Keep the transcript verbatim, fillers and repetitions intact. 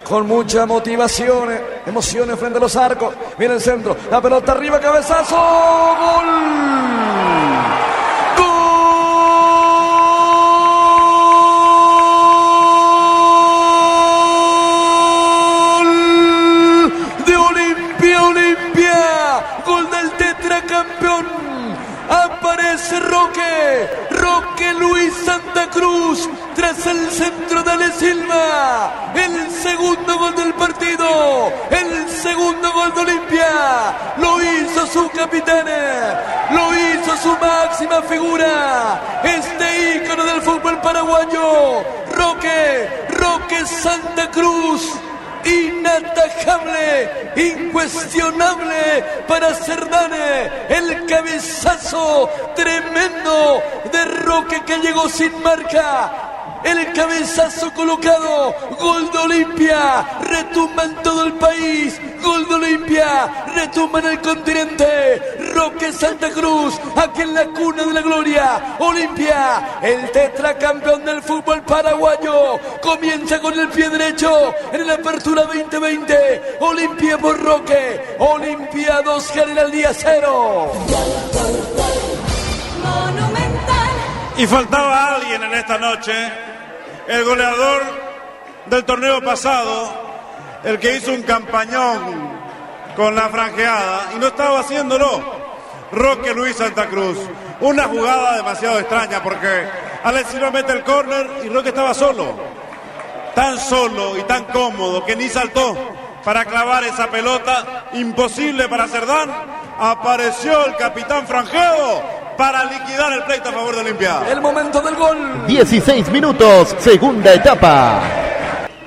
con mucha motivación, emociones frente a los arcos. Viene el centro, la pelota arriba, cabezazo, gol. Aparece Roque, Roque Luis Santa Cruz, tras el centro de Ale Silva, el segundo gol del partido, el segundo gol de Olimpia, lo hizo su capitán, lo hizo su máxima figura, este ícono del fútbol paraguayo, Roque, Roque Santa Cruz. Inatajable, incuestionable para Cerdane, el cabezazo tremendo de Roque que llegó sin marca. El cabezazo colocado, gol de Olimpia, retumba en todo el país, gol de Olimpia, retumba en el continente. Roque Santa Cruz, aquí en la cuna de la gloria. Olimpia, el tetracampeón del fútbol paraguayo, comienza con el pie derecho en la apertura veinte veinte. Olimpia por Roque, Olimpia dos, General Díaz cero. Y faltaba alguien en esta noche, el goleador del torneo pasado, el que hizo un campañón con la franjeada y no estaba haciéndolo, Roque Luis Santa Cruz. Una jugada demasiado extraña porque Alex Silva mete el córner y Roque estaba solo, tan solo y tan cómodo que ni saltó para clavar esa pelota, imposible para Cerdán. Apareció el capitán franjeado para liquidar el pleito a favor de Olimpia. El momento del gol. dieciséis minutos, segunda etapa.